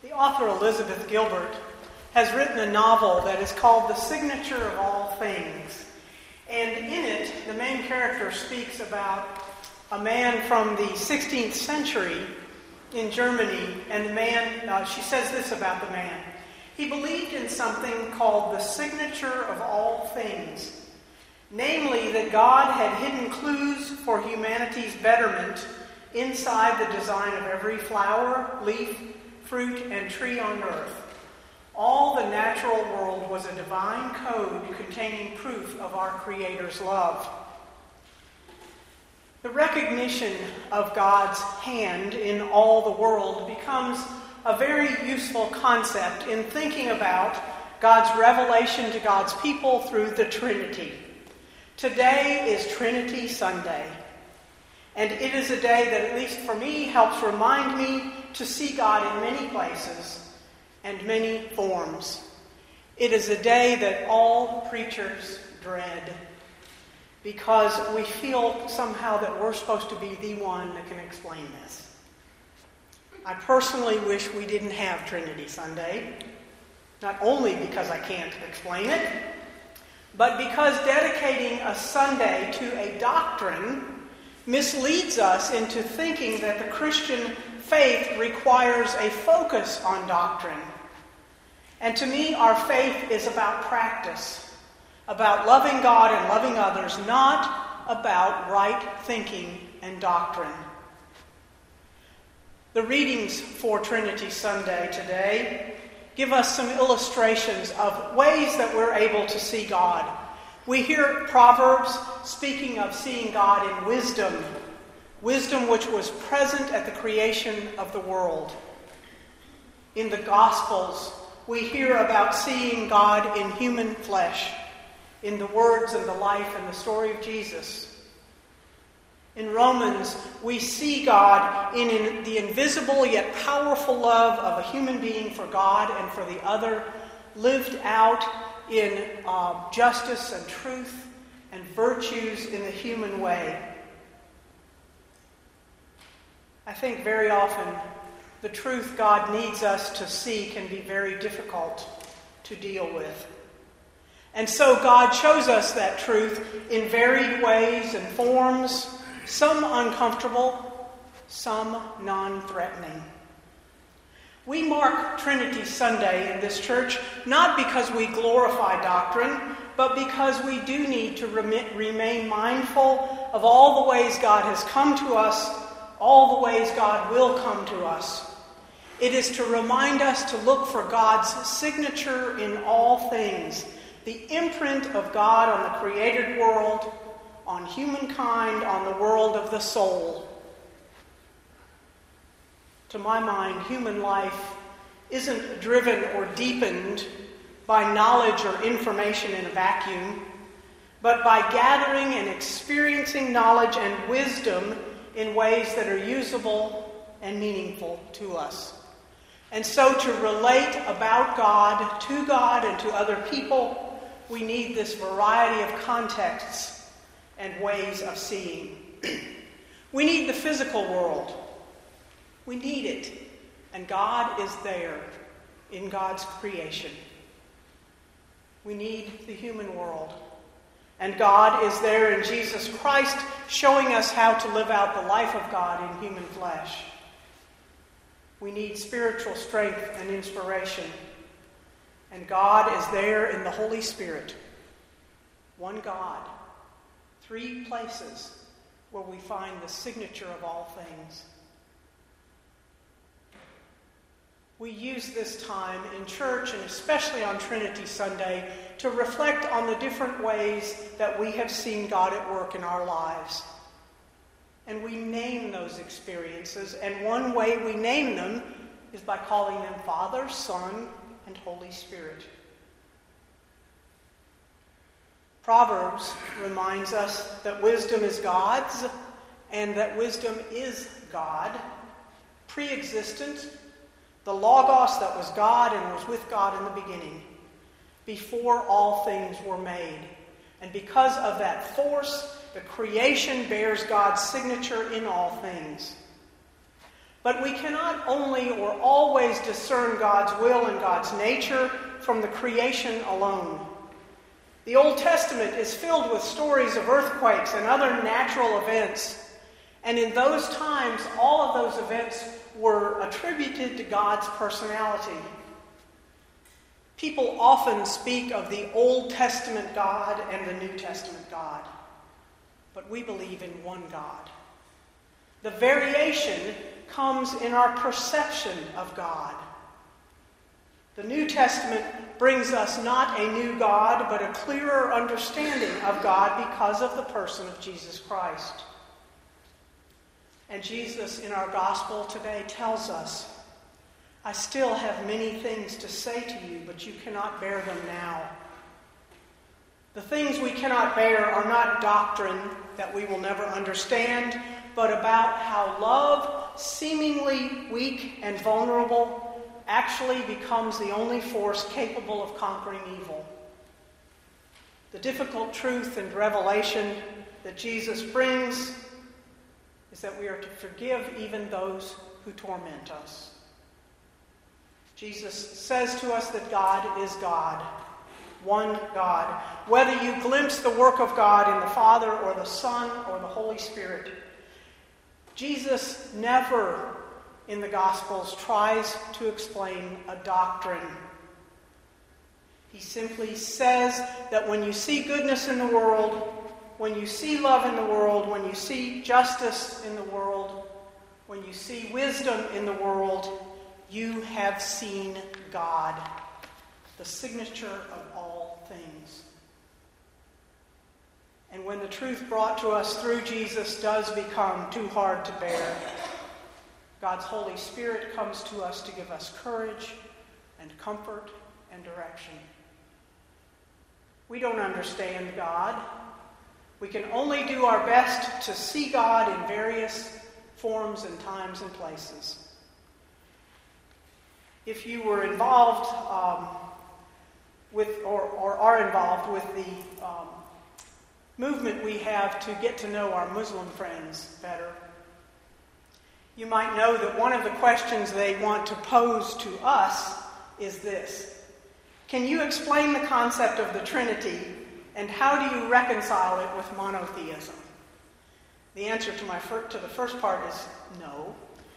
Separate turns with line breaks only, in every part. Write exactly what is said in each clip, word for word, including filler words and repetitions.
The author Elizabeth Gilbert has written a novel that is called The Signature of All Things. And in it, the main character speaks about a man from the sixteenth century in Germany. And the man, uh, she says this about the man. He believed in something called the signature of all things. Namely, that God had hidden clues for humanity's betterment inside the design of every flower, leaf, fruit, and tree on earth. All the natural world was a divine code containing proof of our Creator's love. The recognition of God's hand in all the world becomes a very useful concept in thinking about God's revelation to God's people through the Trinity. Today is Trinity Sunday, and it is a day that, at least for me, helps remind me to see God in many places and many forms. It is a day that all preachers dread, because we feel somehow that we're supposed to be the one that can explain this. I personally wish we didn't have Trinity Sunday, not only because I can't explain it, but because dedicating a Sunday to a doctrine misleads us into thinking that the Christian faith requires a focus on doctrine. And to me, our faith is about practice, about loving God and loving others, not about right thinking and doctrine. The readings for Trinity Sunday today give us some illustrations of ways that we're able to see God. We hear Proverbs speaking of seeing God in wisdom, wisdom which was present at the creation of the world. In the Gospels, we hear about seeing God in human flesh, in the words and the life and the story of Jesus. In Romans, we see God in, in the invisible yet powerful love of a human being for God and for the other, lived out in uh, justice and truth and virtues in the human way. I think very often the truth God needs us to see can be very difficult to deal with. And so God shows us that truth in varied ways and forms, some uncomfortable, some non-threatening. We mark Trinity Sunday in this church not because we glorify doctrine, but because we do need to rem- remain mindful of all the ways God has come to us, all the ways God will come to us. It is to remind us to look for God's signature in all things, the imprint of God on the created world, on humankind, on the world of the soul. To my mind, human life isn't driven or deepened by knowledge or information in a vacuum, but by gathering and experiencing knowledge and wisdom in ways that are usable and meaningful to us. And so to relate about God, to God, and to other people, we need this variety of contexts and ways of seeing. We need the physical world. We need it. And God is there in God's creation. We need the human world. And God is there in Jesus Christ, showing us how to live out the life of God in human flesh. We need spiritual strength and inspiration. And God is there in the Holy Spirit. One God. Three places where we find the signature of all things. We use this time in church, and especially on Trinity Sunday, to reflect on the different ways that we have seen God at work in our lives. And we name those experiences, and one way we name them is by calling them Father, Son, and Holy Spirit. Proverbs reminds us that wisdom is God's, and that wisdom is God, pre-existent, the Logos that was God and was with God in the beginning, before all things were made. And because of that force, the creation bears God's signature in all things. But we cannot only or always discern God's will and God's nature from the creation alone. The Old Testament is filled with stories of earthquakes and other natural events. And in those times, all of those events were attributed to God's personality. People often speak of the Old Testament God and the New Testament God. But we believe in one God. The variation comes in our perception of God. The New Testament brings us not a new God, but a clearer understanding of God because of the person of Jesus Christ. And Jesus in our gospel today tells us, I still have many things to say to you, but you cannot bear them now. The things we cannot bear are not doctrine that we will never understand, but about how love, seemingly weak and vulnerable, actually becomes the only force capable of conquering evil. The difficult truth and revelation that Jesus brings is that we are to forgive even those who torment us. Jesus says to us that God is God, one God. Whether you glimpse the work of God in the Father or the Son or the Holy Spirit, Jesus never in the Gospels tries to explain a doctrine. He simply says that when you see goodness in the world, when you see love in the world, when you see justice in the world, when you see wisdom in the world, you have seen God, the signature of all things. And when the truth brought to us through Jesus does become too hard to bear, God's Holy Spirit comes to us to give us courage and comfort and direction. We don't understand God. We can only do our best to see God in various forms and times and places. If you were involved um, with, or, or are involved with the um, movement we have to get to know our Muslim friends better, you might know that one of the questions they want to pose to us is this: can you explain the concept of the Trinity, and how do you reconcile it with monotheism? The answer to my fir- to the first part is no.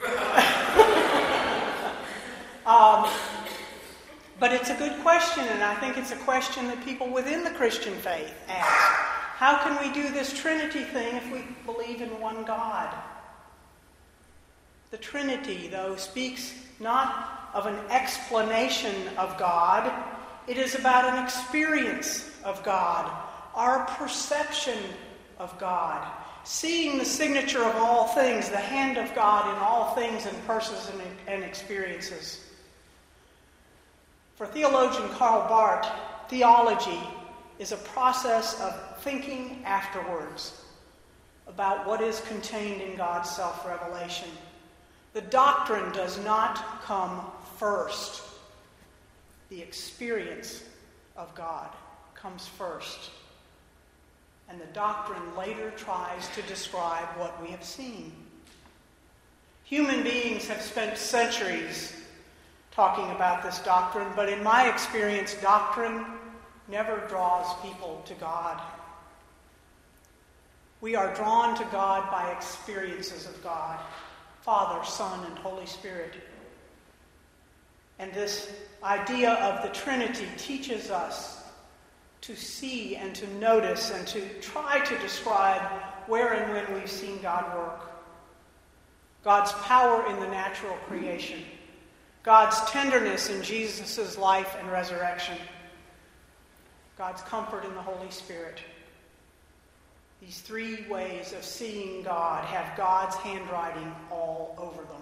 um, but it's a good question, and I think it's a question that people within the Christian faith ask. How can we do this Trinity thing if we believe in one God? The Trinity, though, speaks not of an explanation of God. It is about an experience of God, our perception of God, seeing the signature of all things, the hand of God in all things and persons and, and experiences. For theologian Karl Barth, theology is a process of thinking afterwards about what is contained in God's self-revelation. The doctrine does not come first. The experience of God comes first. And the doctrine later tries to describe what we have seen. Human beings have spent centuries talking about this doctrine, but in my experience, doctrine never draws people to God. We are drawn to God by experiences of God, Father, Son, and Holy Spirit. And this idea of the Trinity teaches us to see and to notice and to try to describe where and when we've seen God work. God's power in the natural creation. God's tenderness in Jesus' life and resurrection. God's comfort in the Holy Spirit. These three ways of seeing God have God's handwriting all over them.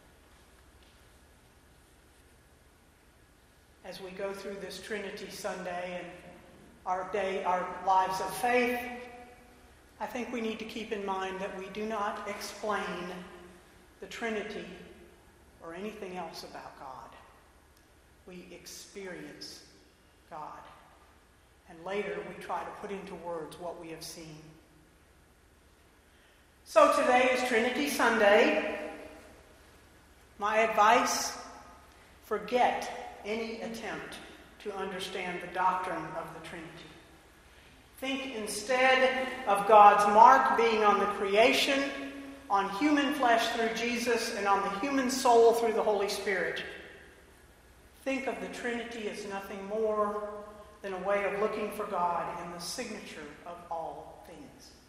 As we go through this Trinity Sunday and our day, our lives of faith, I think we need to keep in mind that we do not explain the Trinity or anything else about God. We experience God. And later we try to put into words what we have seen. So today is Trinity Sunday. My advice, forget any attempt to understand the doctrine of the Trinity. Think instead of God's mark being on the creation, on human flesh through Jesus, and on the human soul through the Holy Spirit. Think of the Trinity as nothing more than a way of looking for God in the signature of all things.